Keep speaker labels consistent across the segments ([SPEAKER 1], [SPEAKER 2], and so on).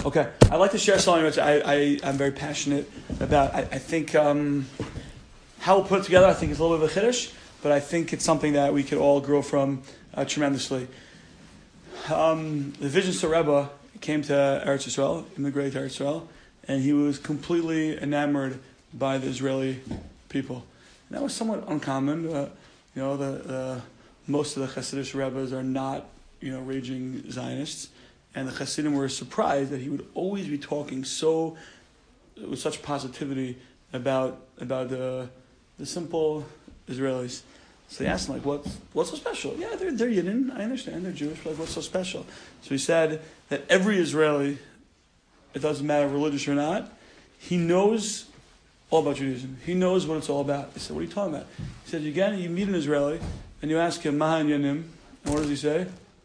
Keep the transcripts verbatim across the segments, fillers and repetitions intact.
[SPEAKER 1] Okay, I'd like to share something which I, I, I'm very passionate about. I, I think um, how we'll put it together, I think, is a little bit of a chiddush, but I think it's something that we could all grow from uh, tremendously. Um, the Vizhnitzer Rebbe came to Eretz Yisrael, immigrated to Eretz Yisrael, and he was completely enamored by the Israeli people. And that was somewhat uncommon. Uh, you know, the, the most of the Hasidic Rebbes are not, you know, raging Zionists. And the Hasidim were surprised that he would always be talking so, with such positivity about about the the simple Israelis. So they asked him, like, what's what's so special? Yeah, they're they're Yidden, I understand, they're Jewish, but like, what's so special? So he said that every Israeli, it doesn't matter religious or not, he knows all about Judaism. He knows what it's all about. He said, what are you talking about? He said, again, you meet an Israeli, and you ask him, Mahan Yanim, and what does he say?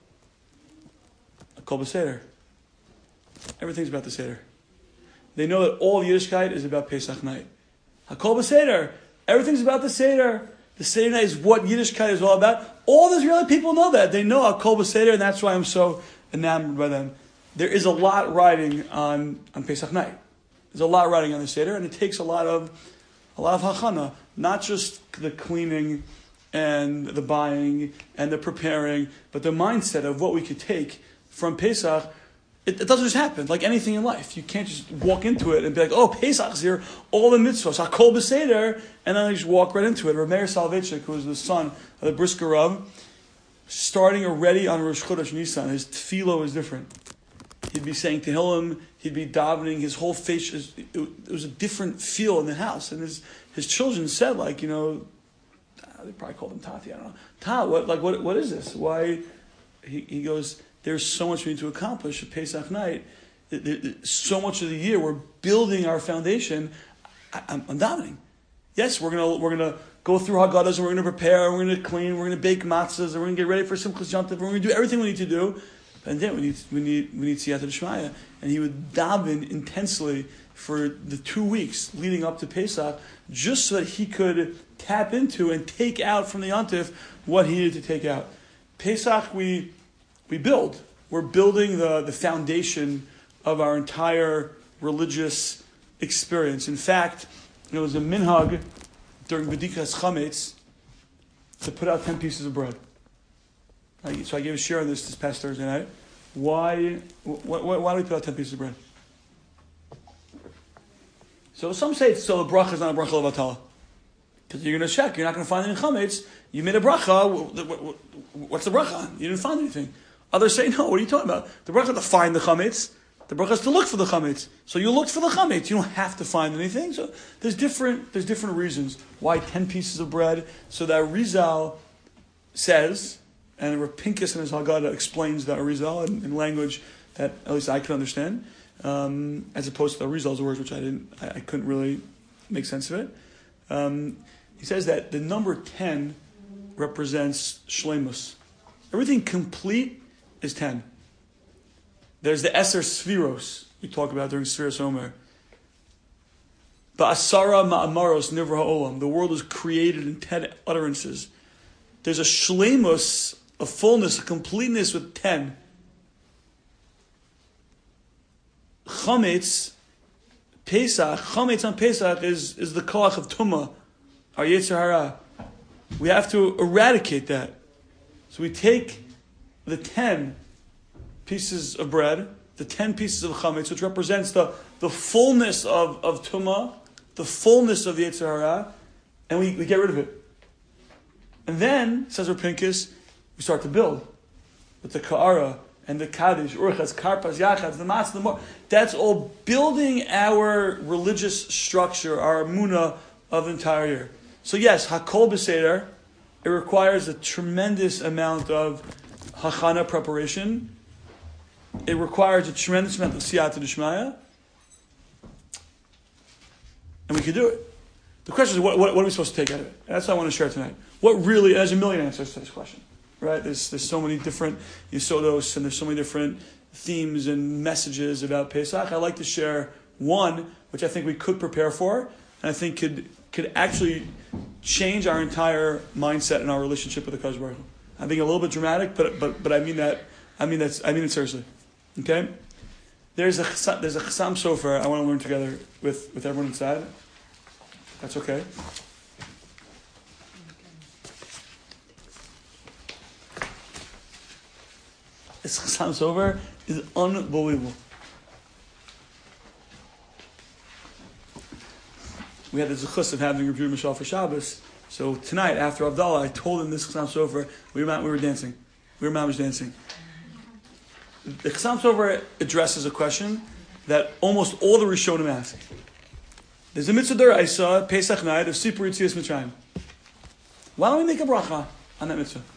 [SPEAKER 1] Kol b'Seder. Everything's about the Seder. They know that all Yiddishkeit is about Pesach night. Hakol b'Seder. Everything's about the Seder. The Seder night is what Yiddishkeit is all about. All the Israeli people know that. They know Hakol b'Seder, and that's why I'm so enamored by them. There is a lot riding on, on Pesach night. There's a lot riding on the Seder, and it takes a lot of a lot of hachana, not just the cleaning and the buying and the preparing, but the mindset of what we could take from Pesach. It, it doesn't just happen, like anything in life. You can't just walk into it and be like, oh, Pesach's here, all the mitzvahs, Hakol b'Seder, and then you just walk right into it. Rav Meir Soloveitchik, who was the son of the Brisker Rav, starting already on Rosh Chodesh Nisan, his tefillah was different. He'd be saying Tehillim, he'd be davening, his whole face, is, it, it was a different feel in the house. And his his children said, like, you know, they probably called him Tati, I don't know. Ta, what, like, what, what is this? Why? He, he goes, there's so much we need to accomplish at Pesach night. So much of the year we're building our foundation. I, I'm, I'm davening. Yes, we're gonna we're gonna go through Haggadahs, and we're gonna prepare, we're gonna clean, we're gonna bake matzahs, and we're gonna get ready for Simchas Yom Tov. We're gonna do everything we need to do. And then we need we need we need Siyata D'Shmaya. And he would daven intensely for the two weeks leading up to Pesach, just so that he could tap into and take out from the Yontif what he needed to take out. Pesach we we build. We're building the, the foundation of our entire religious experience. In fact, there was a minhag during B'dikas Chametz to put out ten pieces of bread. So I gave a share on this this past Thursday night. Why, why, why do we put out ten pieces of bread? So some say it's so the bracha is not a bracha levatala. Because you're going to check, you're not going to find any chametz. You made a bracha, what's the bracha? You didn't find anything. Others say, no, what are you talking about? The bracha is to find the chametz. The bracha is to look for the chametz. So you looked for the chametz. You don't have to find anything. So there's different, there's different reasons why ten pieces of bread. So that Arizal says, and Rav Pinkus in his Haggadah explains the Arizal in, in language that at least I can understand, um, as opposed to the Arizal's words, which I didn't, I, I couldn't really make sense of it. Um, he says that the number ten represents shleimus. Everything complete is ten. There's the Eser Sfiros we talk about during Sfiros Omer. Ba'asara ma'amaros nivra ha'olam. The world is created in ten utterances. There's a shleimus, a fullness, a completeness with ten. Chametz, Pesach, Chametz on Pesach is, is the koach of Tumah, our Yetzer Hara. We have to eradicate that. So we take the ten pieces of bread, the ten pieces of chametz, which represents the, the fullness of, of tumah, the fullness of the Yetzer Hara, and we, we get rid of it. And then, says Rav Pinkus, we start to build with the ka'ara and the kaddish, urchas, karpas, yachas, the matzah, the more. That's all building our religious structure, our emunah of the entire year. So yes, hakol b'seder, it requires a tremendous amount of hachana preparation. It requires a tremendous amount of siyata d'shmaya. And we can do it. The question is, what, what, what are we supposed to take out of it? And that's what I want to share tonight. What really, there's a million answers to this question. Right? There's there's so many different yisodos, and there's so many different themes and messages about Pesach. I'd like to share one, which I think we could prepare for, and I think could could actually change our entire mindset and our relationship with the Kadosh Baruch Hu. I'm being a little bit dramatic, but but but I mean that I mean that's I mean it seriously. Okay? There's a chasam, there's a chasam sofer I want to learn together with, with everyone inside. That's okay. This chasam sofer is unbelievable. We had the zechus of having Rabbi Mishal for Shabbos. So tonight, after Abdallah, I told him this Chasam Sofer. We were, we were dancing. We were mamish dancing. The Chasam Sofer addresses a question that almost all the Rishonim ask. There's a mitzvah d'oraisa, Pesach night, of Sipur Yitzias Mitzrayim. Why don't we make a bracha on that mitzvah?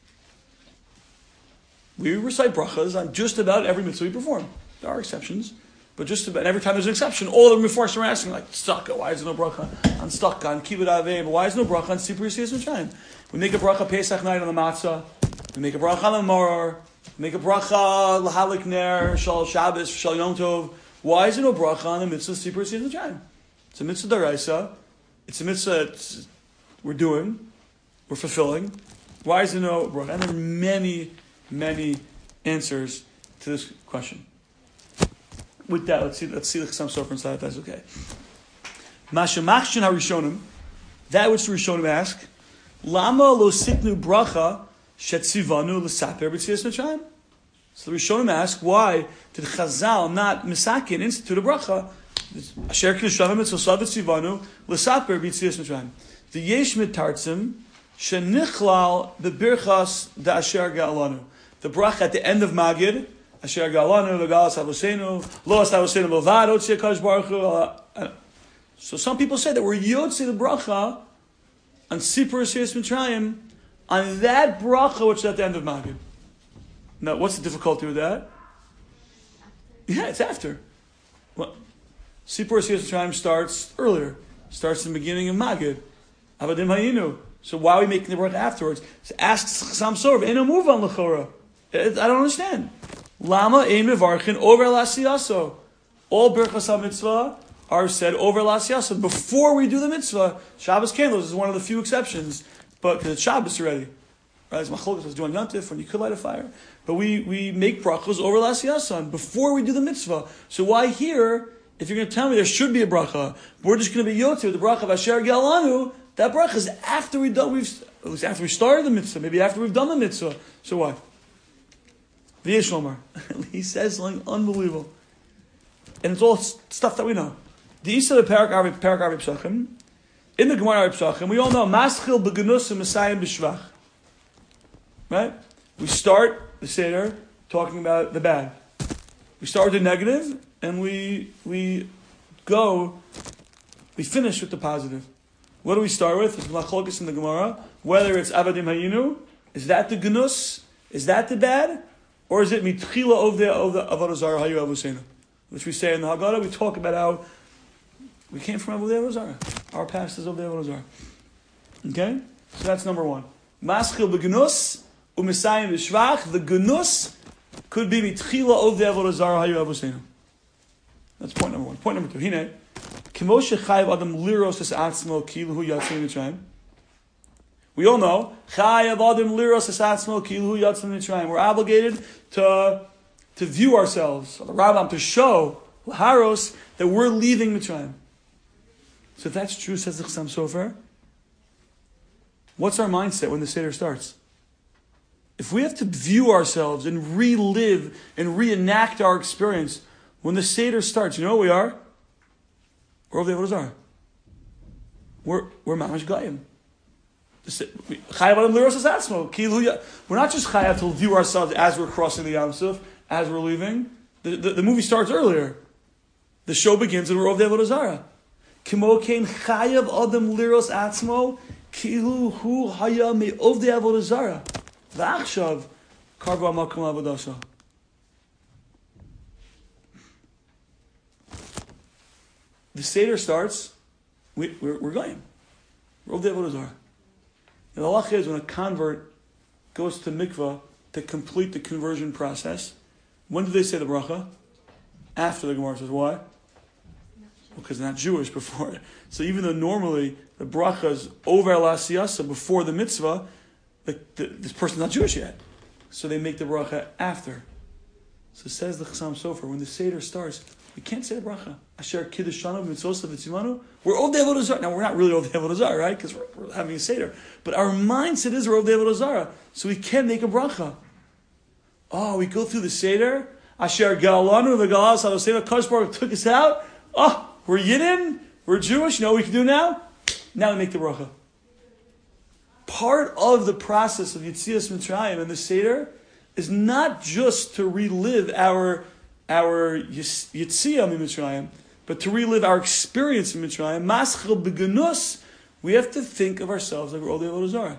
[SPEAKER 1] We recite brachas on just about every mitzvah we perform. There are exceptions. But just about every time there's an exception, all the Mefarshim are asking, like, Stucca, why is there no bracha on Stucca, on Kibbud Avei, but why is there no bracha on Sipur Yitzias Mitzrayim? We make a bracha Pesach night on the matzah, we make a bracha on the maror, we make a bracha L'Halik Ner, Shal Shabbos, Shal Yom Tov. Why is there no bracha on the mitzvah Sipur Yitzias Mitzrayim? It's a mitzvah d'oraisa, it's a mitzvah that we're doing, we're fulfilling. Why is there no bracha? And there are many, many answers to this question. With that, let's see. Let's see the Chasam Sofer inside. If that's okay. Masha Machshin Harishonim, that which the Rishonim ask, Lama lo sitnu bracha shetzivanu l'saper b'tzias Mitzrayim. So the Rishonim ask, why did Chazal not misakin institute a bracha? Asher k'nishavim etzosav etzivanu l'saper b'tzias Mitzrayim. The yesh mitartzim shenichlal b'birchas da'asher ga'alanu. The bracha at the end of Magid. Asher galanu v'galas havosenu lo as havosenu milvad otzi HaKadosh Baruch Hu. So some people say that we're yotzi the bracha on Sipur Yitzias Mitzrayim on that bracha which is at the end of Magid. Now, what's the difficulty with that? Yeah, it's after. Well, Sipur Yitzias Mitzrayim starts earlier. Starts in the beginning of Magid. Avadim Hayinu. So why are we making the bracha afterwards? So ask Chasam Sofer. Eno move on l'chora. I don't understand. Lama ein mevarchin over lasiyaso. All berachas ha-mitzvah are said over lasiyaso before we do the mitzvah. Shabbos candles is one of the few exceptions, but because it's Shabbos already, right? It's machlokes was doing yantif when you could light a fire, but we we make brachos over lasiyaso before we do the mitzvah. So why here? If you're going to tell me there should be a bracha, we're just going to be yotzi with the bracha of Asher Galanu. That bracha is after we done we've at least after we started the mitzvah, maybe after we've done the mitzvah. So why? V'yeshomar. He says something unbelievable. And it's all stuff that we know. The Isa of Parak Arbi Psachim, in the Gemara Arbi Psachim, we all know, Maschil b'genus and Messiah b'shvach. Right? We start the Seder talking about the bad. We start with the negative, and we we go, we finish with the positive. What do we start with? It's Machlokes in the Gemara. Whether it's Avadim Hayinu, is that the genus? Is that the bad? Or is it mitchila of the of the avodah zarah hayu avosenu, which we say in the Haggadah? We talk about how we came from avodah zarah. Our past is of the avodah zarah. Okay, so that's number one. Maschil begenus u'misayim b'shvach. The genus could be mitchila of the avodah zarah hayu avosenu. That's point number one. Point number two. Hine kimoshe chayav adam liros es atzmo kilu yatzim mitzrayim. We all know, Chayav Adam Liros Esatzmo Kilu Yatzim Mitzrayim. We're obligated to, to view ourselves, the Rambam, to show Laharos that we're leaving Mitzrayim. So if that's true, says the Chasam Sofer, what's our mindset when the Seder starts? If we have to view ourselves and relive and reenact our experience when the Seder starts, you know what we are? We're over the Avodah Zarah. We're we're Mamash Gayim. We're not just chayav to view ourselves as we're crossing the Yam Suf, as we're leaving. The, the, the movie starts earlier. The show begins and we're over the Avodah Zarah. Kimo kein chayav adam liros atzmo kilu hu haya me of the Avodah Zarah. V'achshav karva makom avodasha. The Seder starts. We, we're, we're going. We're over the Avodah Zarah. And the halach is when a convert goes to mikvah to complete the conversion process, when do they say the bracha? After the Gemara says, why? Well, because they're not Jewish before. So even though normally the bracha is over al-asiyasa before the mitzvah, the, the, this person's not Jewish yet. So they make the bracha after. So says the Chassam Sofer, when the Seder starts, we can't say the bracha. Asher Kiddush Shana Mitzvosa V'Tzimanu. We're Ov De'Avodah Zarah. Now, we're not really Ov De'Avodah Zarah, right? Because we're, we're having a Seder. But our mindset is we're Ov De'Avodah Zarah. So we can make a bracha. Oh, we go through the Seder. Asher Galanu V'Galas HaSeder. Kadosh Baruch took us out. Oh, we're Yidden. We're Jewish. You know what we can do now? Now we make the bracha. Part of the process of Yetzias Mitzrayim and the Seder is not just to relive our our Yetziah in Mitzrayim, but to relive our experience in Mitzrayim. Maschil begunus, we have to think of ourselves like we're Ov De'Avodah Zarah.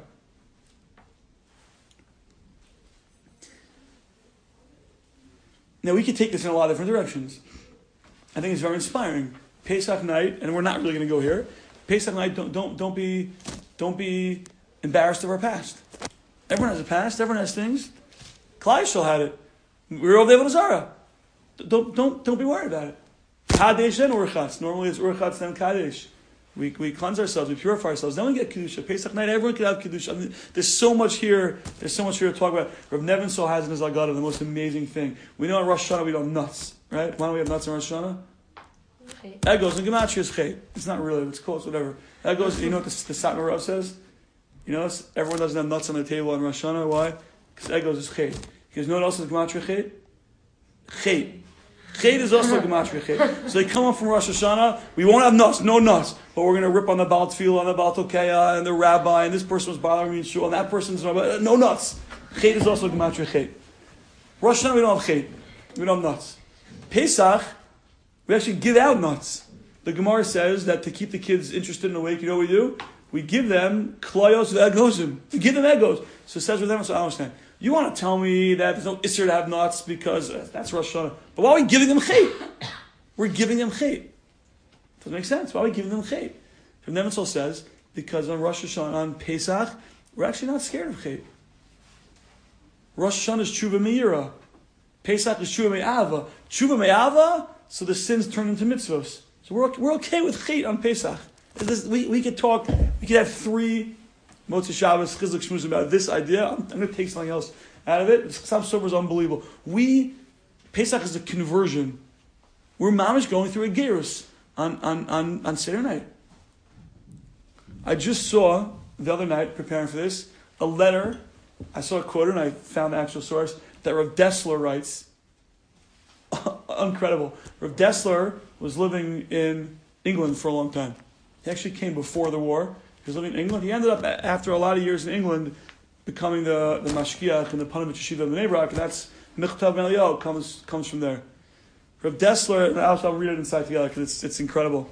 [SPEAKER 1] Now we could take this in a lot of different directions. I think it's very inspiring. Pesach night, and we're not really going to go here. Pesach night, don't don't don't be don't be embarrassed of our past. Everyone has a past. Everyone has things. Klal Yisrael had it. We're Ov De'Avodah Zarah. Don't don't don't be worried about it. Kadesh and Urchatz. Normally it's Urchatz then Kadesh. We we cleanse ourselves. We purify ourselves. Then we get kedusha. Pesach night, everyone can have kedusha. I mean, there's so much here. There's so much here to talk about. Rav Nebenzahl has in his Agada the most amazing thing. We know on Rosh Hashanah we don't nuts, right? Why don't we have nuts on Rosh Hashanah? Egos and gematria is chet. It's not really. It's close. Whatever. Egos. You know what the, the Satmar Rav says? You know, everyone doesn't have nuts on the table on Rosh Hashanah. Why? Because egos is chet. Because you know what else is gematria chet? Chet. Chet is also gematria chet. So they come up from Rosh Hashanah. We won't have nuts, no nuts, but we're going to rip on the Baal Tefillah, on the Baal Tokeya, and the rabbi, and this person was bothering me in shul, and that person's no nuts. Chet is also gematria chet. Rosh Hashanah we don't have chet. We don't have nuts. Pesach, we actually give out nuts. The Gemara says that to keep the kids interested and awake, you know what we do? We give them klayos v'egosim. We give them egos. So it says with them, so I understand. You want to tell me that there's no isser to have nuts because uh, that's Rosh Hashanah. But why are we giving them chet? We're giving them chet. Doesn't make sense. Why are we giving them chet? Rav Nebenzahl says, because on Rosh Hashanah, on Pesach, we're actually not scared of chet. Rosh Hashanah is tshuva me'ira. Pesach is tshuva me'ava. Tshuva me'ava, so the sins turn into mitzvos. So we're, we're okay with chet on Pesach. This, we, we could talk, we could have three Motzei Shabbos, Chizuk Shmuz about this idea. I'm, I'm going to take something else out of it. Chassam Sofer is unbelievable. We, Pesach is a conversion. We're mamish going through a gerus on, on, on, on Seder night. I just saw, the other night, preparing for this, a letter. I saw a quote and I found the actual source that Rav Dessler writes. Incredible. Rav Dessler was living in England for a long time. He actually came before the war. He was living in England. He ended up, after a lot of years in England, becoming the, the Mashkiach and the Panovich Yeshiva of the Bnei Brak, and that's Michtav Eliyahu comes comes from there. Rav Dessler, and I'll, I'll read it inside together because it's it's incredible.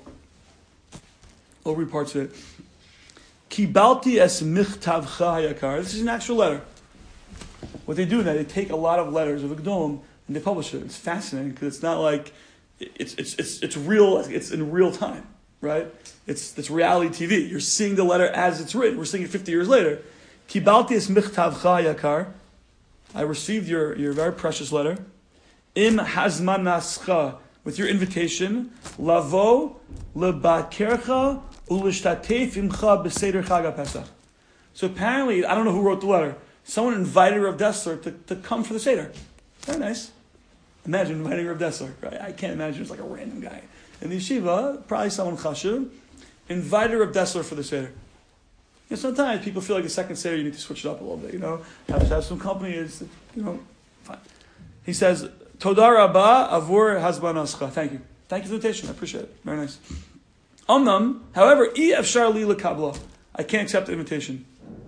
[SPEAKER 1] I'll read parts of it. Kibalti es Michtavcha Hayakar. This is an actual letter. What they do is they take a lot of letters of the Gedolim and they publish it. It's fascinating because it's not like it's it's it's it's real. It's in real time. Right? It's it's reality T V. You're seeing the letter as it's written. We're seeing it fifty years later. Kibalti es michtavcha yakar. I received your, your very precious letter. Im hazman nascha. With your invitation. Lavo lebakercha ulishtatef imcha beseder chag Pesach. So apparently, I don't know who wrote the letter. Someone invited Rav Dessler to, to come for the Seder. Very nice. Imagine inviting Rav Dessler. Right? I can't imagine it's like a random guy. In the yeshiva, probably someone chashuv, invited Rav Dessler for the Seder. You know, sometimes people feel like the second Seder you need to switch it up a little bit, you know. Have to have some company, is you know, fine. He says, Toda Rabba avur hazban ascha. Thank you. Thank you for the invitation. I appreciate it. Very nice. Omnam, however, I efshar li lekabla. I can't accept the invitation.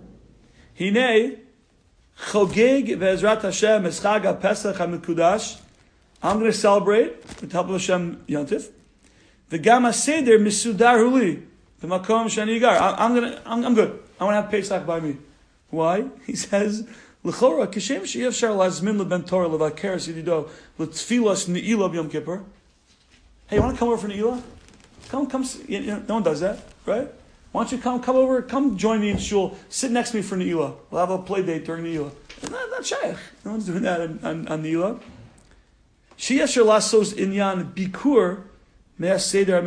[SPEAKER 1] Hine, chogeg ve'ezrat Hashem eschag ha-pesach ha-mekudash. I'm going to celebrate with the help of Hashem Yontif. The Gama Seder Misudar Huli. The Makom Shani Gar. I'm gonna I'm, I'm good. I want to have Pesach by me. Why? He says, L'chora, Kishem Sheyev Shar Lazmin Leben Torah Levaker Sidido L'tfilas Ne'ilah B'Yom Kippur. Hey, you want to come over for Ne'ilah? Come, come. You know, no one does that, right? Why don't you come, come over, come join me in shul, sit next to me for Ne'ilah. We'll have a play date during Ne'ilah. It's not, not shaykh. No one's doing that on, on, on Ne'ilah. Sheyev Shar Lasos Inyan Bikur. The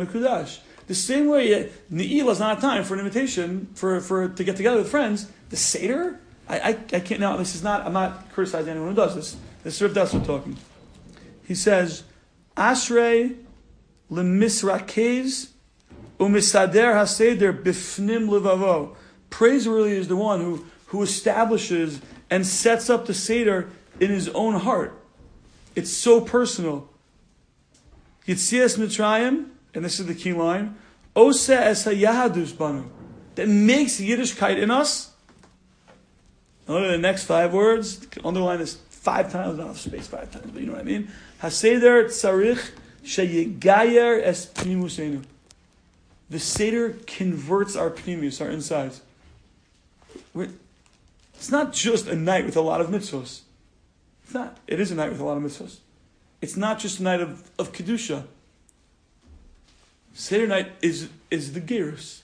[SPEAKER 1] same way, Ne'ilah is not a time for an invitation for, for to get together with friends. The Seder, I, I I can't now. This is not. I'm not criticizing anyone who does this. This is Rav Dessler talking. he says, Ashrei lemisrakez umisader haseder bifnim levavo. Praiseworthy is the one who, who establishes and sets up the Seder in his own heart. It's so personal. Yitzias Mitzrayim, and this is the key line, Ose es hayahadus banu, that makes Yiddishkeit in us. And look at the next five words. Underline this five times, not space five times, but you know what I mean. Haseder tzarich sheyigayer es pnimusenu. The Seder converts our pnimus, our insides. We're, it's not just a night with a lot of mitzvos. It's not. It is a night with a lot of mitzvos. It's not just a night of, of Kedusha. Seder night is, is the gerus.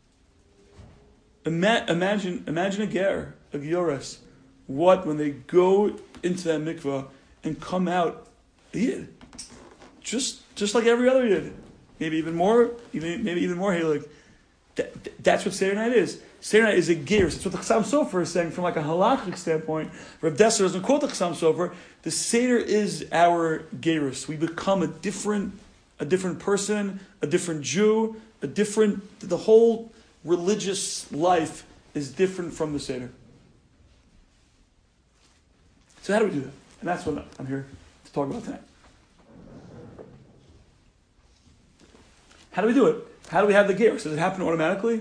[SPEAKER 1] Ima- imagine, imagine a ger, a giores. What, when they go into that mikvah and come out a yid. Just, just like every other yid. Maybe even more, even, maybe even more halig. That, that's what Seder night is. Seder night is a gerus. It's what the Chassam Sofer is saying from like a halachic standpoint. Reb Desser doesn't quote the Chassam Sofer. The Seder is our gerus. We become a different, a different person, a different Jew, a different. The whole religious life is different from the Seder. So how do we do that? And that's what I'm here to talk about tonight. How do we do it? How do we have the gerus? Does it happen automatically?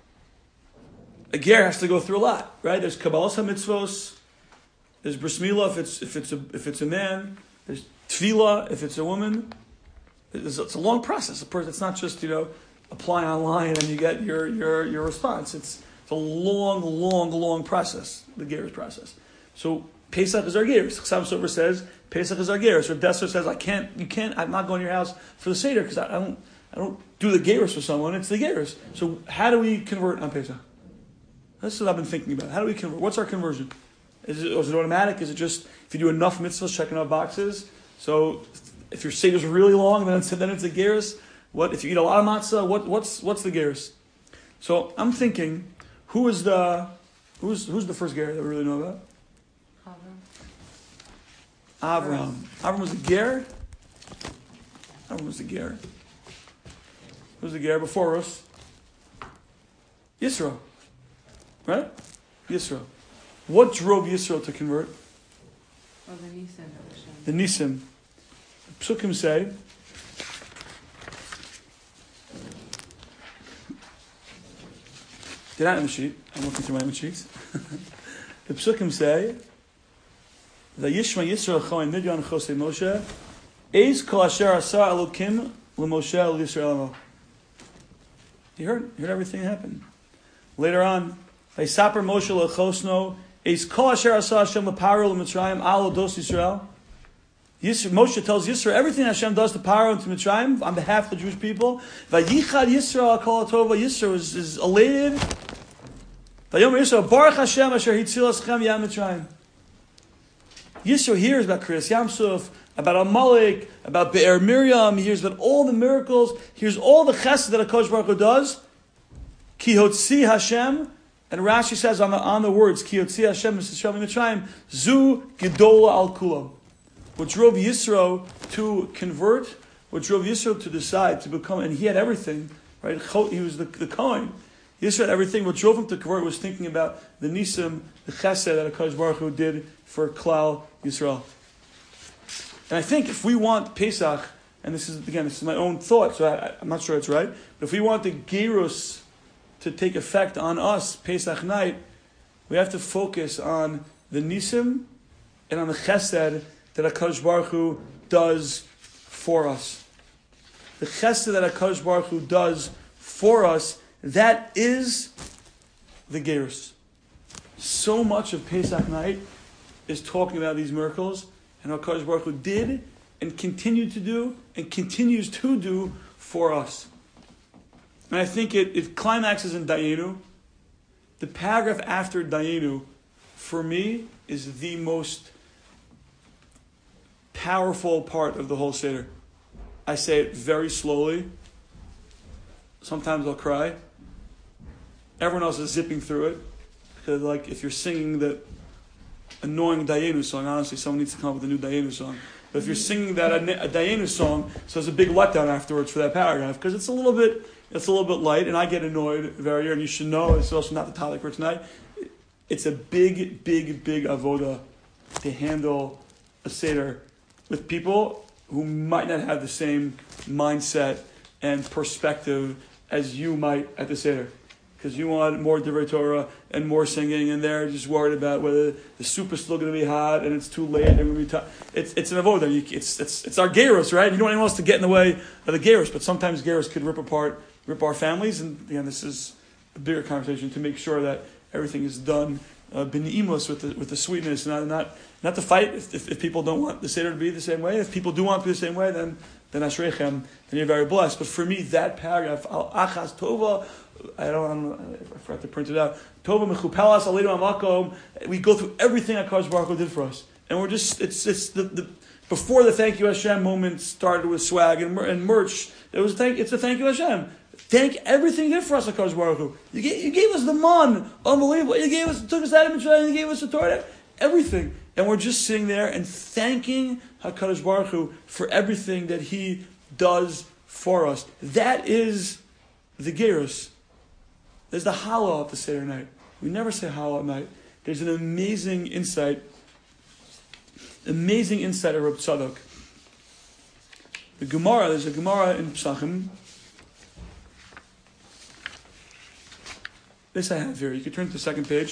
[SPEAKER 1] A ger has to go through a lot, right? There's Kabbalas HaMitzvos. There's Bris Milah if it's if it's a if it's a man. There's Tefillah if it's a woman. It's, it's a long process. Of course, it's not just you know apply online and you get your your your response. It's it's a long, long, long process. The gerus process. So Pesach is our gerus. Chassam Sofer says Pesach is our gerus. Or Desser says I can't. You can't. I'm not going to your house for the Seder because I, I don't. I don't do the gerus for someone. It's the gerus. So how do we convert on Pesach? That's what I've been thinking about. How do we convert? What's our conversion? Is it, is it automatic? Is it just if you do enough mitzvahs, checking off boxes? So if your seder's really long, then it's, then it's a gerus. What if you eat a lot of matzah? What, what's what's the gerus? So I'm thinking, who is the who's who's the first ger that we really know about? Avram. Avram. Avram was the ger. Avram was the ger. Who was the ger before us? Yisro. Right? Yisro. What drove Yisro to convert?
[SPEAKER 2] Oh, the Nisim.
[SPEAKER 1] The Nisim. The Psukim say, they're not in the sheet. I'm looking through my own sheets. The Psukim say, the Yishma Yisro Choin Midyan Chosei Moshe, Eis Kol Asher Asa Elokim LeMoshe El Yisrael Amo. You heard, you heard everything happen. Later on, Vaysaper Moshe lechosno eis kol asher asa Hashem leparo l'Mitzrayim al dos Yisrael. Moshe tells Yisro everything Hashem does to Paro and to Mitzrayim on behalf of the Jewish people. Vayichad Yisro al kol tova. Yisro is, is elated. Vayomer Yisro Baruch Hashem asher hitzil aschem yam Mitzrayim. Yisro hears about Kriyas Yamsuf, about Amalek, about Be'er Miriam. He hears about all the miracles. He hears all the chesed that HaKadosh Baruch Hu does. Ki hotzi Hashem. And Rashi says on the, on the words, Ki hotzi Hashem Yisrael Mitzrayim, Zu Gedola al Kulam. What drove Yisro to convert, what drove Yisro to decide to become, and he had everything, right? He was the, the Kohen. Yisro had everything. What drove him to convert was thinking about the Nisim, the Chesed that HaKadosh Baruch Hu did for Klal Yisrael. And I think if we want Pesach, and this is, again, this is my own thought, so I, I'm not sure it's right, but if we want the Gerus to take effect on us, Pesach night, we have to focus on the Nisim and on the Chesed that HaKadosh Baruch Hu does for us. The Chesed that HaKadosh Baruch Hu does for us, that is the Gerus. So much of Pesach night is talking about these miracles, and HaKadosh Baruch Hu did and continued to do and continues to do for us. And I think it, it climaxes in Dayenu. The paragraph after Dayenu, for me, is the most powerful part of the whole Seder. I say it very slowly. Sometimes I'll cry. Everyone else is zipping through it. Because like if you're singing the annoying Dayenu song, honestly, someone needs to come up with a new Dayenu song. But if you're singing that a, a Dayenu song, so there's a big letdown afterwards for that paragraph because it's a little bit it's a little bit light, and I get annoyed very, and you should know it's also not the topic for tonight. It's a big, big, big avoda to handle a seder with people who might not have the same mindset and perspective as you might at the seder. Because you want more Divrei Torah and more singing, and they're just worried about whether the soup is still going to be hot and it's too late and we're going to be tired. It's it's an avodah. You, it's it's it's our gerus, right? You don't want anyone else to get in the way of the gerus, but sometimes gerus could rip apart, rip our families. And again, this is a bigger conversation to make sure that everything is done uh, b'ni'imos with the with the sweetness, not not not to fight. If, if if people don't want the seder to be the same way, if people do want it to be the same way, then then ashreichem, then you're very blessed. But for me, that paragraph, al achas tova. I don't, I forgot to print it out. Tova mechupelas aleinu amakom. We go through everything that HaKadosh Baruch Hu did for us, and we're just it's it's the, the before the thank you Hashem moment started with swag and, and merch. It was a thank it's a thank you Hashem. Thank everything you did for us, HaKadosh Baruch Hu. You gave, you gave us the man, unbelievable. You gave us took us out of Mitzrayim. You gave us the Torah, everything, and we're just sitting there and thanking HaKadosh Baruch Hu for everything that He does for us. That is the gerus. There's the Hallel at the Seder night. We never say Hallel at night. There's an amazing insight, amazing insight of Reb Tzadok. The Gemara, there's a Gemara in Pesachim. This I have here. You can turn to the second page.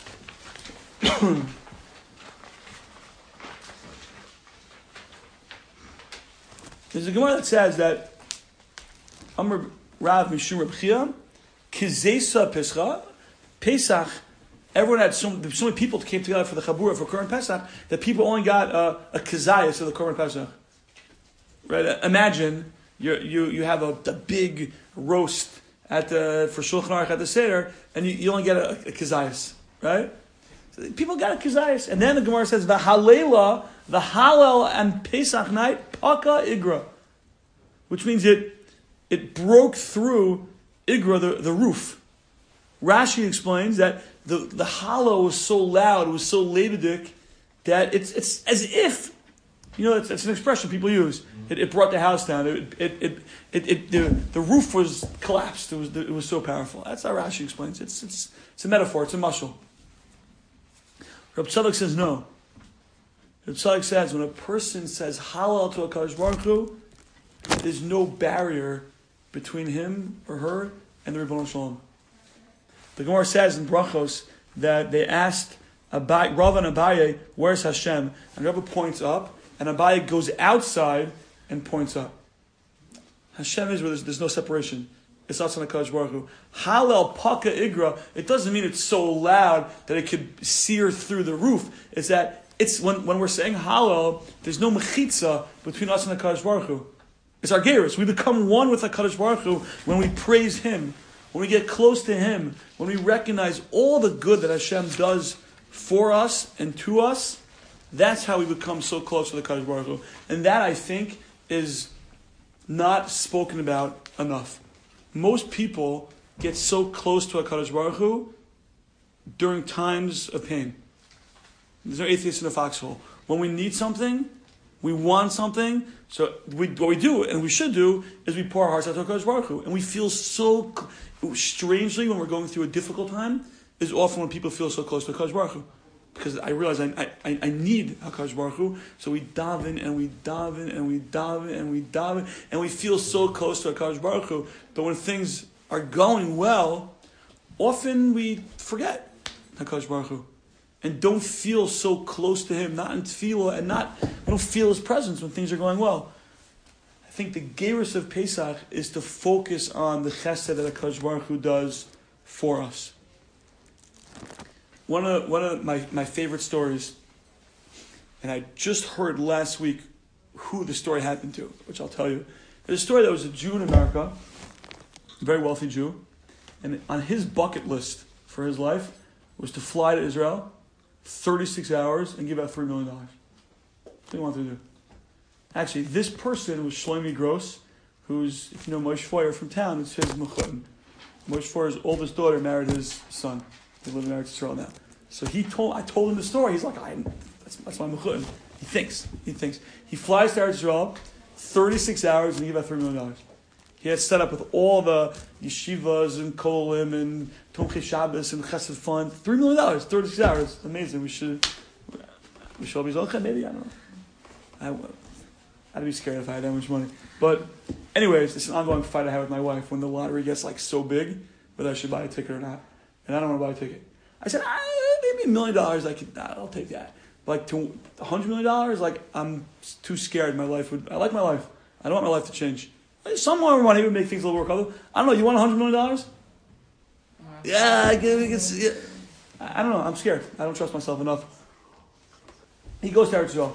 [SPEAKER 1] There's a Gemara that says that Amr Rav Mishum Reb Chia Kizesa Pesach, Pesach, everyone had so, so many people came together for the Chabura for Korban Pesach that people only got uh, a kazayas of the Korban Pesach. Right? Imagine you you you have a, a big roast at the for Shulchan Aruch at the Seder, and you, you only get a, a kazayas, right? So people got a kazayas, and then the Gemara says the Halela, the Hallel and Pesach night Paka Igra, which means it it broke through. Igra, the, the roof. Rashi explains that the, the hollow was so loud, it was so lebedik, that it's it's as if, you know, it's, it's an expression people use. It, it brought the house down. It it it, it, it the, the roof was collapsed. It was it was so powerful. That's how Rashi explains it. It's it's it's a metaphor. It's a mashal. Reb Tzadok says no. Reb Tzadok says when a person says Hallel to HaKadosh Baruch Hu, there's no barrier between him or her and the Ribbon Shalom. The Gemara says in Brachos that they asked Abai, Rav and Abaye, where's Hashem? And Rav points up, and Abaye goes outside and points up. Hashem is where there's, there's no separation. It's us and HaKadosh Baruch Hu. Hallel Paka Igra, it doesn't mean it's so loud that it could sear through the roof. It's that it's when, when we're saying Hallel, there's no mechitza between us and HaKadosh Baruch Hu. It's our gerus. We become one with HaKadosh Baruch Hu when we praise Him, when we get close to Him, when we recognize all the good that Hashem does for us and to us. That's how we become so close to the HaKadosh Baruch Hu. And that, I think, is not spoken about enough. Most people get so close to HaKadosh Baruch Hu during times of pain. There's no atheist in a foxhole. When we need something, we want something, so we, what we do, and we should do, is we pour our hearts out to HaKadosh Baruch Hu. And we feel so, strangely, when we're going through a difficult time, is often when people feel so close to HaKadosh Baruch Hu. Because I realize I, I, I need HaKadosh Baruch Hu, so we daven, and we daven, and we daven, and we daven, and we feel so close to HaKadosh Baruch Hu. But when things are going well, often we forget HaKadosh Baruch Hu. And don't feel so close to Him, not in tefillah, and not, we don't feel His presence when things are going well. I think the gerus of Pesach is to focus on the chesed that HaKadosh Baruch Hu does for us. One of, one of my, my favorite stories, and I just heard last week who the story happened to, which I'll tell you. There's a story that was a Jew in America, a very wealthy Jew, and on his bucket list for his life was to fly to Israel, thirty-six hours, and give out three million dollars. What do you want to do? Actually, this person was Shlomi Gross, who's, if you know Moshe Feuer from town, it's his mechutin. Moshe Feuer's oldest daughter married his son. They live in Eretz Yisrael now. So he told, I told him the story. He's like, I, that's, that's my mechutin. He thinks. He thinks. He flies to Eretz Yisrael, thirty-six hours, and he gave out three million dollars. He had set up with all the yeshivas and kolim and Tomchei Shabbos and Chesed Fund. Three million dollars, thirty-six hours. Amazing. We should, we should all be Zolcha, maybe, I don't know. I would. I'd be scared if I had that much money. But anyways, it's an ongoing fight I have with my wife when the lottery gets like so big, whether I should buy a ticket or not. And I don't want to buy a ticket. I said, ah, maybe a million dollars, I could, nah, I'll take that. But like to a hundred million dollars, like I'm too scared my life would, I like my life. I don't want my life to change. Some more money would make things a little more comfortable. I don't know, you want a hundred million dollars? Yeah, I guess, yeah. I don't know, I'm scared. I don't trust myself enough. He goes to Eretz Yisrael.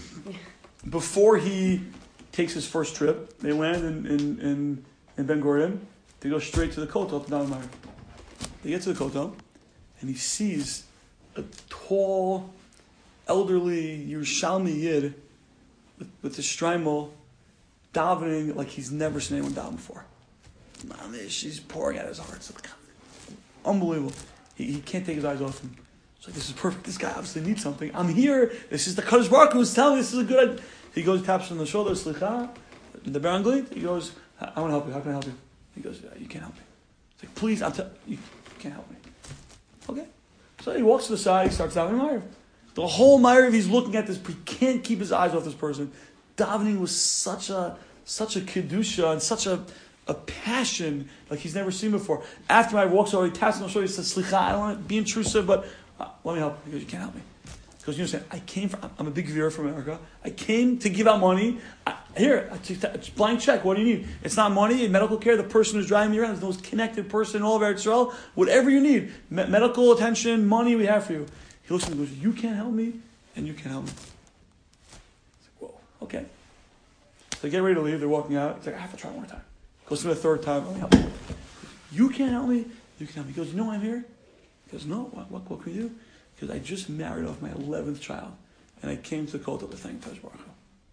[SPEAKER 1] Before he takes his first trip, they land in, in, in, in Ben Gurion. They go straight to the Kotel, to David Meir. They get to the Kotel, and he sees a tall, elderly Yerushalmi Yid with, with his shtreimel davening like he's never seen anyone daven before. Mamish, he's pouring out his heart. It's like, unbelievable. He, he can't take his eyes off him. It's like, this is perfect. This guy obviously needs something. I'm here. This is the Kadosh Baruch Hu who's telling me this is a good idea. He goes, taps him on the shoulder, Slicha, the Beranglit. He goes, I want to help you. How can I help you? He goes, yeah, you can't help me. It's like, please, I'm tell you, you can't help me. Okay. So he walks to the side, he starts davening Ma'ariv. The whole Ma'ariv, he's looking at this, he can't keep his eyes off this person. Davening was such a, such a kedusha and such a, a passion like he's never seen before. After Ma'ariv walks over, he taps him on the shoulder, he says, Slicha, I don't want to be intrusive, but uh, let me help. He goes, you can't help me. Because you understand, I came from, I'm a big viewer from America. I came to give out money. I, here, it's blank check. What do you need? It's not money, medical care. The person who's driving me around is the most connected person in all of Eretz Yisrael. Whatever you need, me- medical attention, money, we have for you. He looks at me and goes, you can't help me, and you can't help me. It's like, whoa, okay. So they get ready to leave. They're walking out. He's like, I have to try one more time. Goes to the third time. Let me help you. You can't help me. You can help me. He goes, you know why I'm here? He goes, no. What, what, what can we do? Because I just married off my eleventh child, and I came to the Kotel to thank Kadosh Baruch Hu.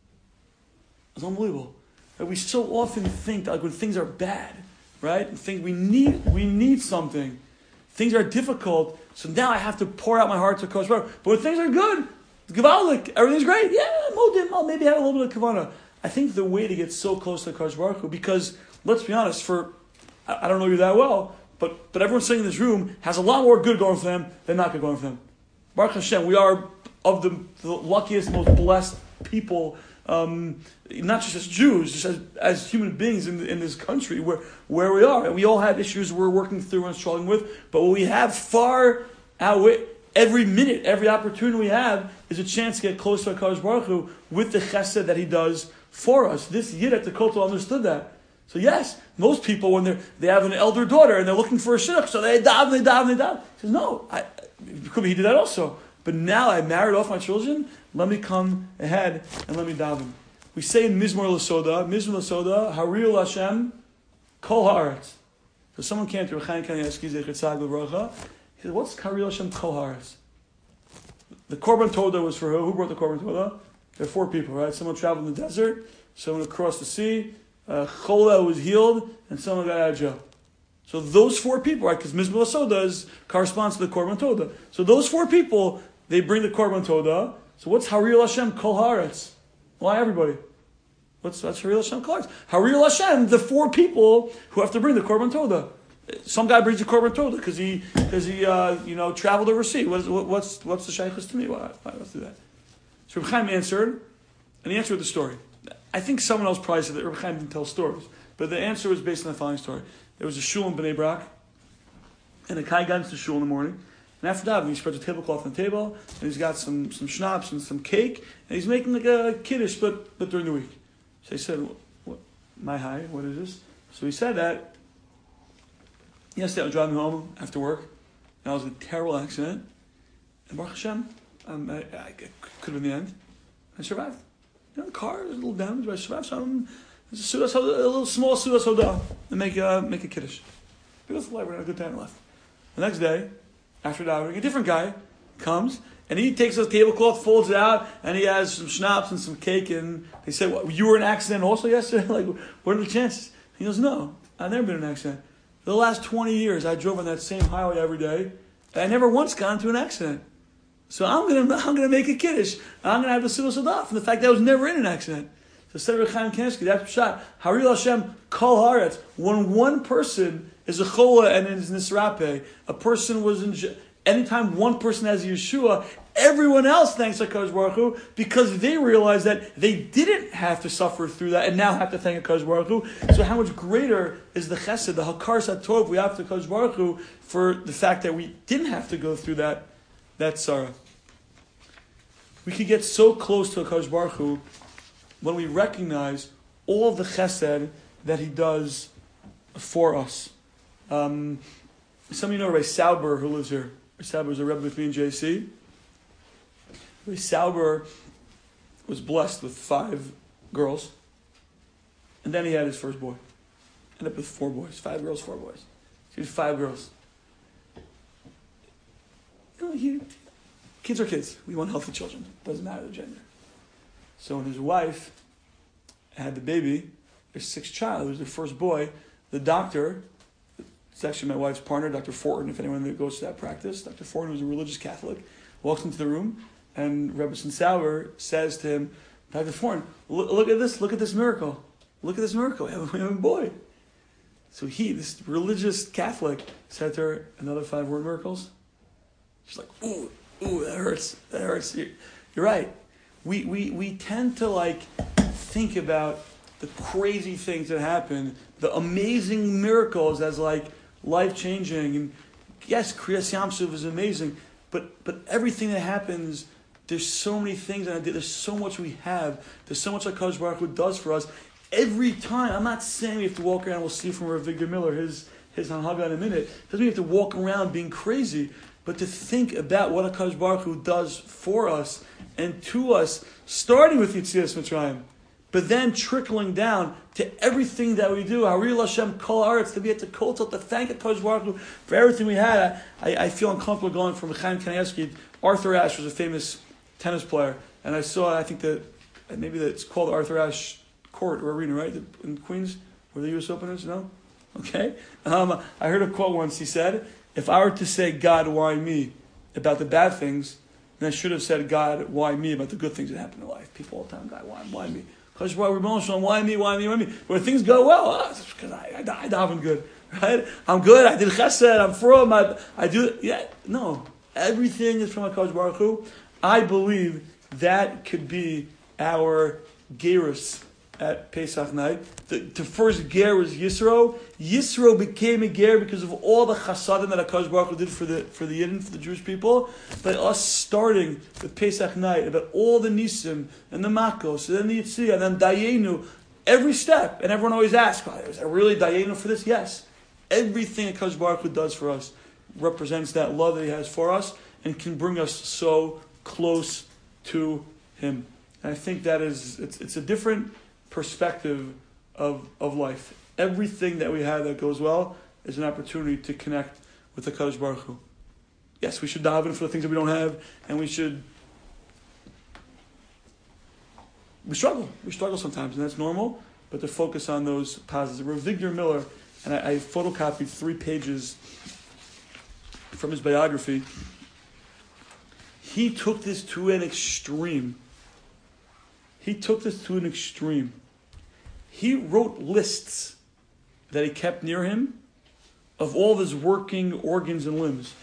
[SPEAKER 1] It's unbelievable. Like we so often think that like when things are bad, right? And think we need we need something. Things are difficult, so now I have to pour out my heart to Kadosh Baruch Hu. But when things are good, Gevalik, everything's great. Yeah, Modim, I'll maybe have a little bit of Kavanah. I think the way to get so close to Kadosh Baruch Hu, because let's be honest, for I, I don't know you that well, but but everyone sitting in this room has a lot more good going for them than not good going for them. Baruch Hashem, we are of the, the luckiest, most blessed people, um, not just as Jews, just as, as human beings in, in this country where, where we are. And we all have issues we're working through and struggling with, but what we have far outweigh, every minute, every opportunity we have is a chance to get closer to HaKadosh Baruch Hu with the chesed that He does for us. This Yid at the Kotel understood that. So yes, most people, when they they have an elder daughter and they're looking for a shidduch, so they daven, they daven, they daven. He says, no, I... Could be he did that also. But now I married off my children, let me come ahead and let me daven. We say in Mizmor L'Soda, Mizmor L'Soda, Haril Hashem, Kol Haaretz. So someone came to Rechaim Kanievsky, Zecher Tzaddik L'Bracha. He said, what's Haril Hashem, Kol Haaretz? The Korban Toda was for who? Who brought the Korban Toda? There are four people, right? Someone traveled in the desert, someone across the sea, uh, Chola was healed, and someone got out of jail. So those four people, right? Because Mizmor L'Soda is corresponds to the Korban Toda. So those four people, they bring the Korban Toda. So what's Haril Hashem Kol Haaretz? Why everybody? What's that's Haril Hashem Kol Haaretz? Haril Hashem, the four people who have to bring the Korban Toda. Some guy brings the Korban Toda because he because he uh, you know traveled overseas. What is, what, what's what's the shaykhus to me? Why, why let's do that? So Reb Chaim answered, and he answered with the story. I think someone else probably said that Reb Chaim didn't tell stories, but the answer was based on the following story. There was a shul in Bnei Brak, and a guy got into the shul in the morning, and after that, he spreads a tablecloth on the table, and he's got some, some schnapps and some cake, and he's making like a kiddush, but, but during the week. So he said, what, my hi, what is this? So he said that, yesterday I was driving home after work, and I was in a terrible accident, and Baruch Hashem, um, I, I, I could have been the end, I survived. You know, the car was a little damaged, but I survived, so I'm It's a, a little small Sudas Hoda and make a, make a kiddush. Because we're having a good time left. The next day, after davening, a different guy comes and he takes a tablecloth, folds it out, and he has some schnapps and some cake. And they say, well, you were in an accident also yesterday? Like, what are the chances? He goes, no, I've never been in an accident. For the last twenty years, I drove on that same highway every day, and I never once got into an accident. So I'm gonna I'm gonna make a kiddush. I'm gonna have a Sivos Sadah from the fact that I was never in an accident. So said Reb Chaim Kanievsky, that's shot. Haril Hashem Kol Haaretz. When one person is a chola and is nisrape, a person was in. Anytime one person has Yeshua, everyone else thanks HaKadosh Baruch Hu because they realize that they didn't have to suffer through that and now have to thank HaKadosh Baruch Hu. So how much greater is the chesed, the hakar satov we have to HaKadosh Baruch Hu for the fact that we didn't have to go through that, that sorrow. We could get so close to HaKadosh Baruch Hu when we recognize all the chesed that He does for us. Um, some of you know Rabbi Sauber who lives here. Sauber was a Rebbe with me in J C. Sauber was blessed with five girls. And then he had his first boy. Ended up with four boys. Five girls, four boys. He had five girls. You know, he, kids are kids. We want healthy children. Doesn't matter the gender. So when his wife had the baby, their sixth child, it was their first boy, the doctor... It's actually my wife's partner, Doctor Fortin, if anyone that goes to that practice. Doctor Fortin was a religious Catholic, walks into the room, and Rebbe Sauer says to him, Doctor Fortin, look, look at this, look at this miracle. Look at this miracle, we have, we have a boy. So he, this religious Catholic, said to her, another five word miracles? She's like, ooh, ooh, that hurts, that hurts. You're, you're right. We, we, we tend to like think about the crazy things that happen, the amazing miracles as like, life-changing, and yes, Kriyas Yamsuf is amazing, but but everything that happens, there's so many things, and there's so much we have, there's so much HaKadosh Baruch Hu does for us. Every time, I'm not saying we have to walk around, we'll see from Rav Victor Miller, his, his Hanhaga in a minute, doesn't mean we have to walk around being crazy, but to think about what HaKadosh Baruch Hu does for us, and to us, starting with Yetzias Mitzrayim, but then trickling down to everything that we do. Haril Hashem Kol Haaretz, to be at the Kotel, to thank HaKadosh Baruch Hu for everything we had. I, I feel uncomfortable going from Chaim Kanievsky. Arthur Ashe was a famous tennis player, and I saw, I think that, maybe that it's called Arthur Ashe Court or Arena, right, in Queens, where the U S Open is, no? Okay? Um, I heard a quote once, he said, if I were to say, God, why me, about the bad things, then I should have said, God, why me, about the good things that happen in life. People all the time, God, why, why me? Why why me? Why me? Why me? When things go well, oh, it's because I, I, I daven good, right? I'm good. I did chesed. I'm from. I, I do. Yeah. No. Everything is from HaKadosh Baruch Hu. I believe that could be our gerus at Pesach night. The, the first ger was Yisro. Yisro became a ger because of all the chasadim that HaKadosh Baruch Hu did for the for the Yidden, for the Jewish people. But us starting with Pesach night, about all the Nisim and the Makos, and then the Yitzhak, and then Dayenu, every step. And everyone always asks, is there really Dayenu for this? Yes. Everything HaKadosh Baruch Hu does for us represents that love that He has for us and can bring us so close to Him. And I think that is, it's, it's a different perspective of of life. Everything that we have that goes well is an opportunity to connect with the HaKadosh Baruch Hu. Yes, we should daven for the things that we don't have, and we should. We struggle. We struggle sometimes, and that's normal. But to focus on those positives. Rav Victor Miller, and I, I photocopied three pages from his biography. He took this to an extreme. He took this to an extreme. He wrote lists that he kept near him of all of his working organs and limbs.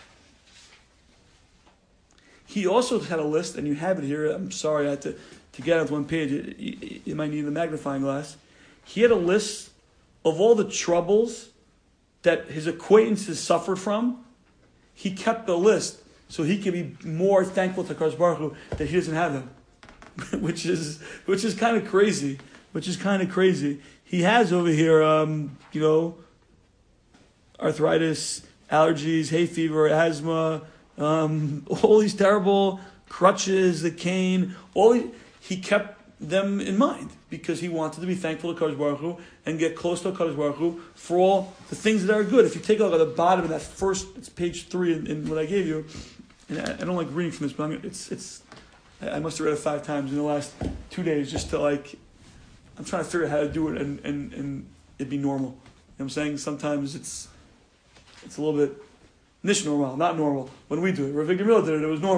[SPEAKER 1] He also had a list, and you have it here. I'm sorry I had to, to get it on one page. You, you might need a magnifying glass. He had a list of all the troubles that his acquaintances suffered from. He kept the list so he could be more thankful to HaKadosh Baruch Hu that he doesn't have them. which is which is kind of crazy. Which is kind of crazy. He has over here, um, you know, arthritis, allergies, hay fever, asthma, um, all these terrible crutches, the cane. All he, he kept them in mind because he wanted to be thankful to HaKadosh Baruch Hu and get close to HaKadosh Baruch Hu for all the things that are good. If you take a look at the bottom of that first, it's page three in, in what I gave you. And I, I don't like reading from this, but I'm, it's it's. I must have read it five times in the last two days just to like, I'm trying to figure out how to do it and, and, and it'd be normal. You know what I'm saying? Sometimes it's it's a little bit nish normal, not normal. When we do it, Rav Victor Miller did it, it was normal.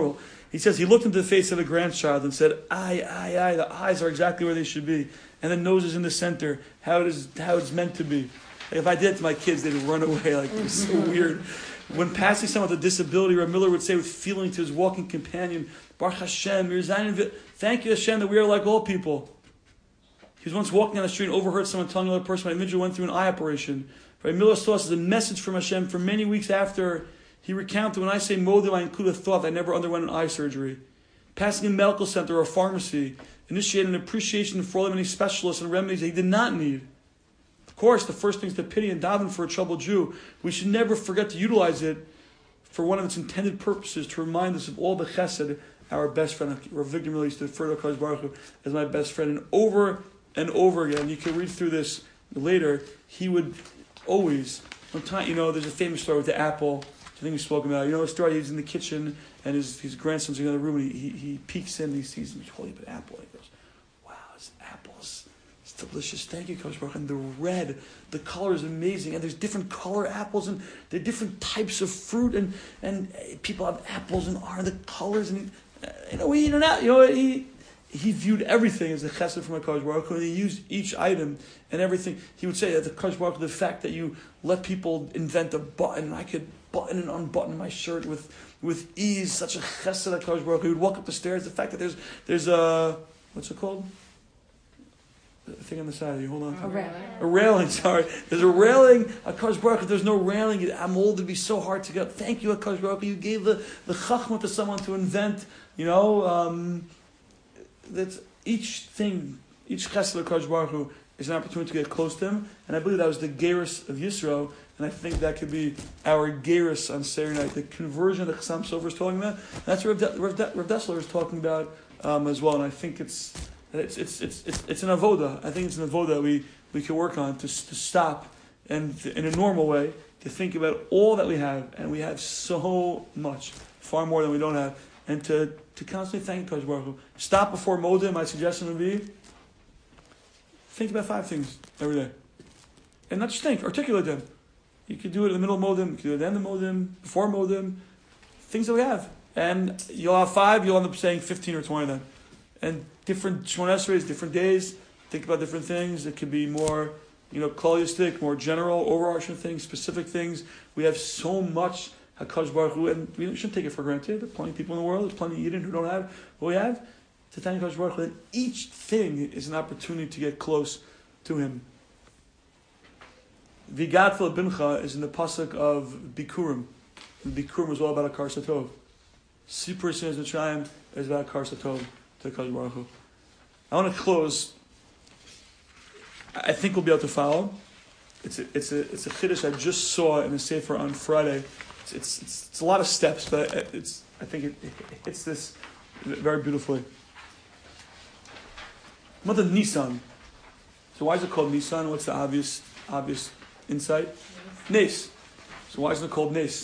[SPEAKER 1] He says he looked into the face of a grandchild and said, "Aye, aye, aye. The eyes are exactly where they should be, and the nose is in the center. How it is, how it's meant to be." Like if I did it to my kids, they'd run away. Like it was so weird. When passing someone with a disability, Rav Miller would say with feeling to his walking companion, "Baruch Hashem, thank you Hashem that we are like all people." He was once walking down the street and overheard someone telling another person, "My individual went through an eye operation." Rav Miller saw this as a message from Hashem. For many weeks after, he recounted, "When I say modim, I include a thought that I never underwent an eye surgery. Passing a medical center or a pharmacy, initiated an appreciation for all the many specialists and remedies that he did not need. Of course, the first thing is to pity and daven for a troubled Jew. We should never forget to utilize it for one of its intended purposes, to remind us of all the chesed our best friend, Rav Victor Miller, used to refer to HaKadosh Baruch Hu as my best friend, and over and over again, you can read through this later, he would always, one time, you know, there's a famous story with the apple, I think we spoke about. You know the story, he's in the kitchen, and his, his grandson's in the other room, and he, he, he peeks in, and he sees him, holy, but apple, and he goes, wow, this apple's it's delicious, thank you, Kosh Baruch. And the red, the color is amazing, and there's different color apples, and there are different types of fruit, and, and people have apples, and are the colors, and he, you know, we eat it out, you know, he... He viewed everything as a chesed from HaKadosh Baruch Hu, and he used each item and everything. He would say that the HaKadosh Baruch Hu, the fact that you let people invent a button, and I could button and unbutton my shirt with, with ease, such a chesed HaKadosh Baruch Hu. He would walk up the stairs. The fact that there's there's a, what's it called? The thing on the side of you, hold on.
[SPEAKER 2] A railing.
[SPEAKER 1] A railing, sorry. There's a railing, HaKadosh Baruch Hu. If there's no railing, I'm old, it'd be so hard to get. Thank you, HaKadosh Baruch Hu. You gave the, the chachma to someone to invent, you know, um, that each thing, each chesed of HaKadosh Baruch Hu is an opportunity to get close to him, and I believe that was the gerus of Yisro, and I think that could be our gerus on Saturday night, the conversion that Chassam Sofer is talking about. And that's what Rav, De- Rav, De- Rav Dessler is talking about um, as well, and I think it's it's it's it's it's, it's an avoda. I think it's an avoda that we we can work on to to stop and to, in a normal way to think about all that we have, and we have so much, far more than we don't have, and to. To constantly thank HaKadosh Baruch Hu. Stop before Modim. My suggestion would be think about five things every day, and not just think. Articulate them. You could do it in the middle of Modim. You could do it at the end of Modim, before Modim. Things that we have, and you'll have five. You'll end up saying fifteen or twenty of them, and different Shemona Esrei, different days. Think about different things. It could be more, you know, klalistic, more general, overarching things, specific things. We have so much. HaKadosh Baruch Hu, and we shouldn't take it for granted. There are plenty of people in the world, there's plenty of Yidden who don't have what we have. To thank HaKadosh Baruch Hu, and each thing is an opportunity to get close to Him. Vigadfil Bincha is in the pasuk of Bikurim. And Bikurim is all about Akar Satov. Sipur Sinas Mitzrayim is about Akar Satov to HaKadosh Baruch Hu. I want to close. I think we'll be able to follow. It's a, it's a, it's a chiddush I just saw in the Sefer on Friday. It's, it's it's a lot of steps, but it's I think it, it hits this very beautifully. Mother Nisan. So why is it called Nisan? What's the obvious obvious insight? Nes. So why isn't it called Nes?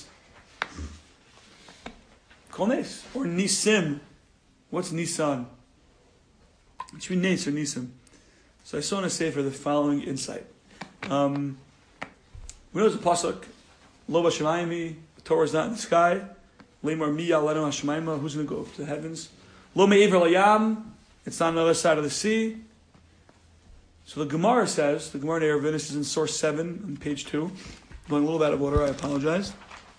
[SPEAKER 1] Called Nes or Nisim. What's Nisan? It should be Nes or Nisim. So I saw in a sefer the following insight. Um, we know there's a pasuk, Lo b'shamayim. Torah is not in the sky. Lemar miya ledem hashemayim. Who's going to go up to the heavens? Lo me'ever layam. It's not on the other side of the sea. So the Gemara says, the Gemara in Eruvin, this is in source seven on page two. I'm going a little bit out of order. I apologize.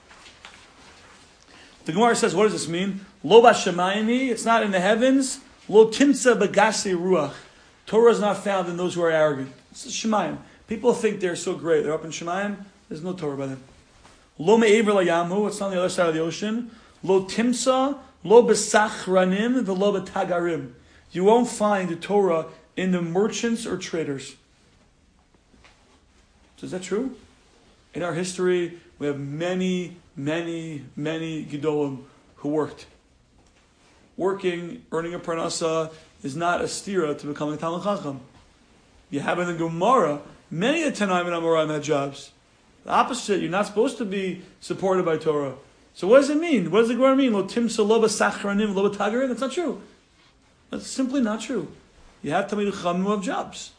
[SPEAKER 1] The Gemara says, what does this mean? Lo b'shamayim. It's not in the heavens. Lo timtza b'gasei ruach. Torah is not found in those who are arrogant. It's Shemayim. People think they're so great. They're up in Shemayim. There's no Torah by them. Lo me'ever layamu, it's on the other side of the ocean. Lo timsa, lo besachranim, v'lo betagarim. You won't find the Torah in the merchants or traders. So is that true? In our history, we have many, many, many Gedolim who worked. Working, earning a parnasa, is not a stira to becoming a Talmid Chacham. You have in the Gemara, many of the Tanaim and Amoraim had jobs. The opposite, you're not supposed to be supported by Torah. So what does it mean? What does the Gemara mean? Lo timsa lo b'sachranim lo b'tagarim? That's not true. That's simply not true. You have Talmid Chacham who have jobs.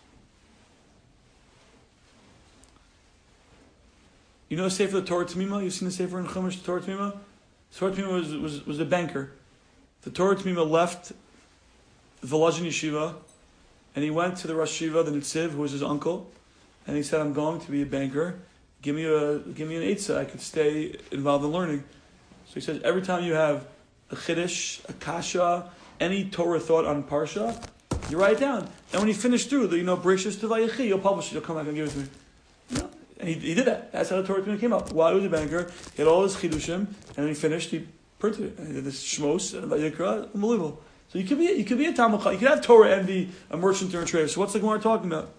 [SPEAKER 1] You know the Sefer the Torah Tamima? You've seen the Sefer in Chumash, the Torah Tamima? The Torah Tamima was, was, was a banker. the Torah Tamima left the Volozhin Yeshiva, and he went to the Rosh Yeshiva, the Nitziv, who was his uncle, and he said, I'm going to be a banker. Give me a give me an eitzah. I could stay involved in learning. So he says, every time you have a chiddush, a kasha, any Torah thought on parsha, you write it down. And when you finish through the, you know, Bereshis to Vayechi, you'll publish it. You'll come back and give it to me. You know? And he, he did that. That's how the Torah came up. While he was a banker, he had all his chidushim, and when he finished, he printed it. And he did this shmos and Vayikra. Unbelievable. So you could be you could be a Talmud Chacham. You could have Torah and be a merchant or a trader. So what's the Gemara talking about?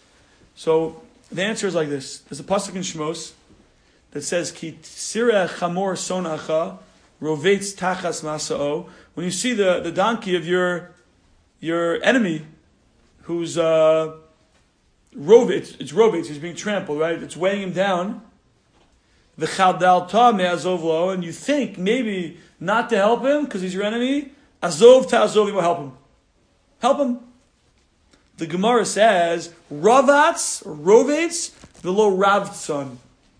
[SPEAKER 1] So the answer is like this. There's a pasuk in Shmos that says, Ki sireh chamor sonacha rovetz tachas masao. When you see the, the donkey of your your enemy, who's uh, rove, it's, it's rovetz, he's being trampled, right? It's weighing him down. The chaldalta me'azovlo, and you think maybe not to help him because he's your enemy. Azov to azov, you will help him. Help him. The Gemara says, Ravatz, Rovetz, velo Ravtson.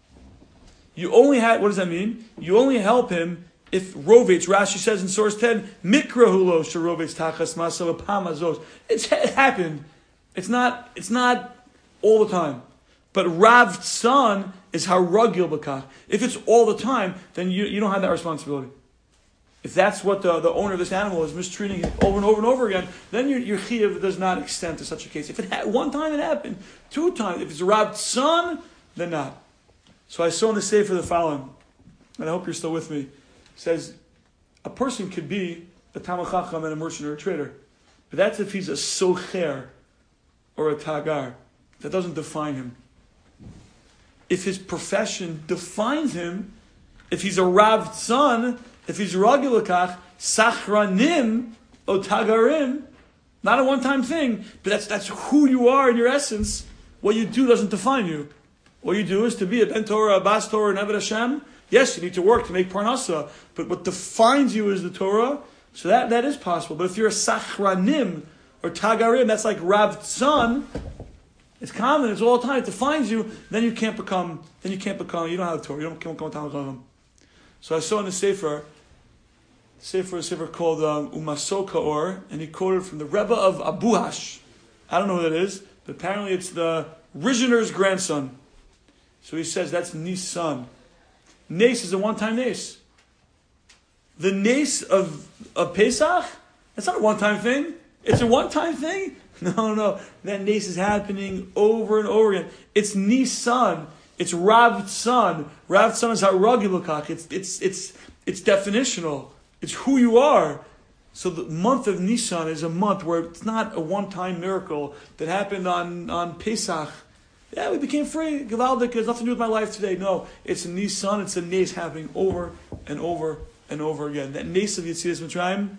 [SPEAKER 1] You only had, what does that mean? You only help him if Rovetz, Rashi says in source ten, Mikra hulo sherovetz tachas masa v'pam azos. It's happened. It's not, it's not all the time. But Ravtson is haragil b'kach. If it's all the time, then you, you don't have that responsibility. If that's what the, the owner of this animal is mistreating it over and over and over again, then your, your chiyuv does not extend to such a case. If it ha- one time it happened, two times, if it's a Rav son, then not. So I saw in the Sefer the following, and I hope you're still with me. It says, a person could be a Talmud Chacham and a merchant or a trader, but that's if he's a socher or a tagar. That doesn't define him. If his profession defines him, if he's a Rav son, if he's Ragilakach, Sachranim, Otagarim, not a one-time thing, but that's that's who you are in your essence. What you do doesn't define you. What you do is to be a Ben Torah, a Bas Torah, an Eved Hashem. Yes, you need to work to make Parnasa, but what defines you is the Torah, so that, that is possible. But if you're a Sachranim or Tagarim, that's like Rav Tzon, it's common, it's all the time, it defines you, then you can't become, then you can't become, you don't have the Torah, you don't become a Talmud Chacham. So I saw in the Sefer, the Sefer is a Sefer called um, Umaso Kaor, and he quoted from the Rebbe of Abuhash. I don't know who that is, but apparently it's the Rizhner's grandson. So he says that's Nisan. Nes is a one-time Nes. The Nes of, of Pesach, that's not a one-time thing. It's a one-time thing? No, no. That Nes is happening over and over again. It's Nisan. It's Rav Tzon. Rav Tzon is Haragilukach. It's it's it's it's definitional. It's who you are. So the month of Nisan is a month where it's not a one-time miracle that happened on, on Pesach. Yeah, we became free. Gavaldik has nothing to do with my life today. No, it's a Nisan. It's a Nes happening over and over and over again. That Nes of Yetzias Mitzrayim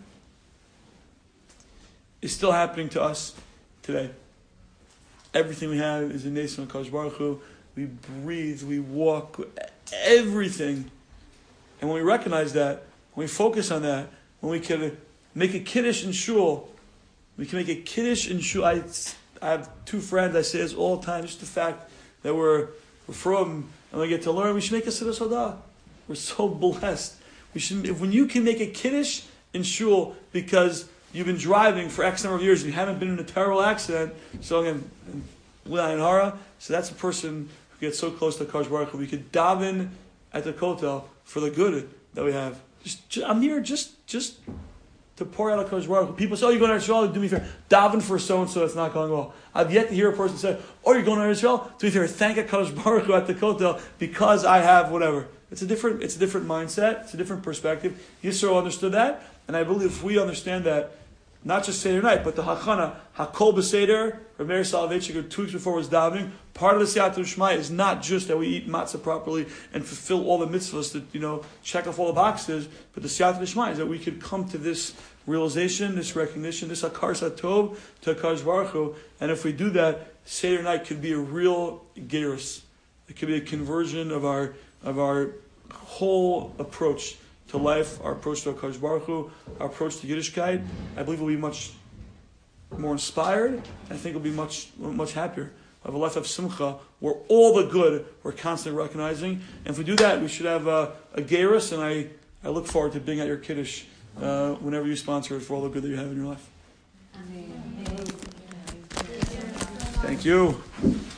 [SPEAKER 1] is still happening to us today. Everything we have is a Nes from Kadosh Baruch Hu. We breathe, we walk, everything. And when we recognize that, when we focus on that, when we can make a kiddush in shul, we can make a kiddush in shul. I, I have two friends, I say this all the time, just the fact that we're, we're from, and we get to learn, we should make a Siddur Sodah. We're so blessed. We should, if, when you can make a kiddush in shul because you've been driving for X number of years and you haven't been in a terrible accident, so again, and Hara, so that's a person who gets so close to Kadosh Baruch Hu. We could daven at the kotel for the good that we have. Just, just I'm here just just to pour out a Kadosh Baruch Hu. People say, "Oh, you're going to Israel? Do me a favor, daven for so and so that's not going well." I've yet to hear a person say, "Oh, you're going to Israel? Do me a favor, thank a Kadosh Baruch Hu at the kotel because I have whatever." It's a different it's a different mindset. It's a different perspective. Yisrael understood that, and I believe if we understand that. Not just Seder night, but the Hachana, Hakol B'Seder, Rav Meir Soloveitchik, two weeks before was davening. Part of the Siyata Shema is not just that we eat matzah properly and fulfill all the mitzvahs that, you know, check off all the boxes, but the Siyata Shema is that we could come to this realization, this recognition, this Hakar Satov to Hakadosh Baruch Hu, and if we do that, Seder night could be a real gerus. It could be a conversion of our of our whole approach to life, our approach to HaKadosh Baruch Hu, our approach to Yiddishkeit. I believe we'll be much more inspired. I think we'll be much much happier. We'll have a life of simcha, where all the good we're constantly recognizing. And if we do that, we should have a, a gerus, and I, I look forward to being at your kiddush uh, whenever you sponsor it for all the good that you have in your life. Thank you.